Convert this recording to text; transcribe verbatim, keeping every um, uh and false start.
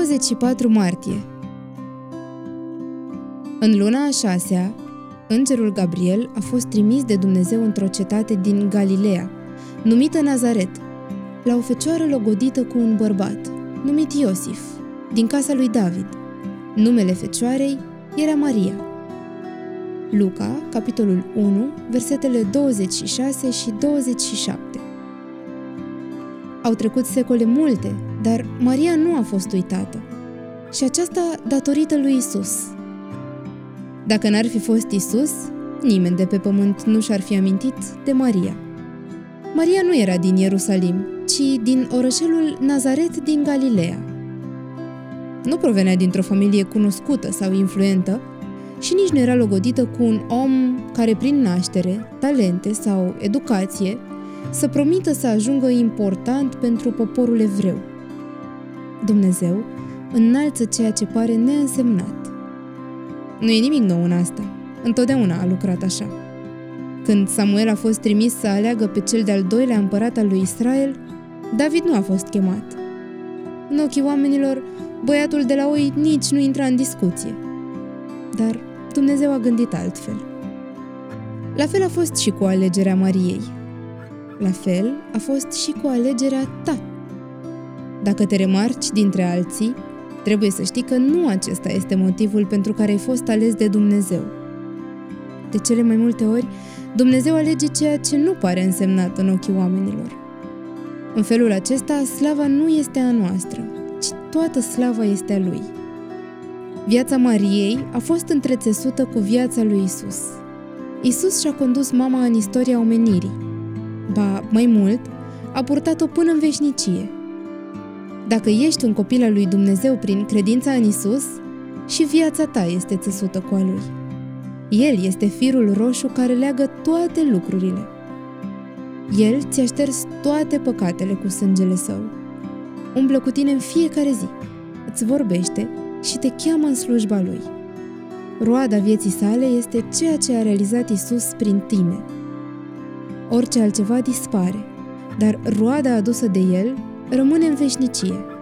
douăzeci și patru martie. În luna a șasea, îngerul Gabriel a fost trimis de Dumnezeu într-o cetate din Galileea, numită Nazaret, la o fecioară logodită cu un bărbat, numit Iosif, din casa lui David. Numele fecioarei era Maria. Luca, capitolul unu, versetele douăzeci și șase și douăzeci și șapte. Au trecut secole multe, dar Maria nu a fost uitată. Și aceasta datorită lui Isus. Dacă n-ar fi fost Isus, nimeni de pe pământ nu și-ar fi amintit de Maria. Maria nu era din Ierusalim, ci din orășelul Nazaret din Galileea. Nu provenea dintr-o familie cunoscută sau influentă și nici nu era logodită cu un om care prin naștere, talente sau educație să promită să ajungă important pentru poporul evreu. Dumnezeu înalță ceea ce pare neînsemnat. Nu e nimic nou în asta. Întotdeauna a lucrat așa. Când Samuel a fost trimis să aleagă pe cel de-al doilea împărat al lui Israel, David nu a fost chemat. În ochii oamenilor, băiatul de la oi nici nu intra în discuție. Dar Dumnezeu a gândit altfel. La fel a fost și cu alegerea Mariei. La fel a fost și cu alegerea ta. Dacă te remarci dintre alții, trebuie să știi că nu acesta este motivul pentru care ai fost ales de Dumnezeu. De cele mai multe ori, Dumnezeu alege ceea ce nu pare însemnat în ochii oamenilor. În felul acesta, slava nu este a noastră, ci toată slava este a Lui. Viața Mariei a fost întrețesută cu viața lui Isus. Isus și-a condus mama în istoria omenirii. Ba, mai mult, a purtat-o până în veșnicie. Dacă ești un copil al lui Dumnezeu prin credința în Isus, și viața ta este țesută cu a Lui. El este firul roșu care leagă toate lucrurile. El ți-a șters toate păcatele cu sângele Său. Umblă cu tine în fiecare zi, îți vorbește și te cheamă în slujba Lui. Roada vieții sale este ceea ce a realizat Isus prin tine. Orice altceva dispare, dar roada adusă de El rămâne în veșnicie.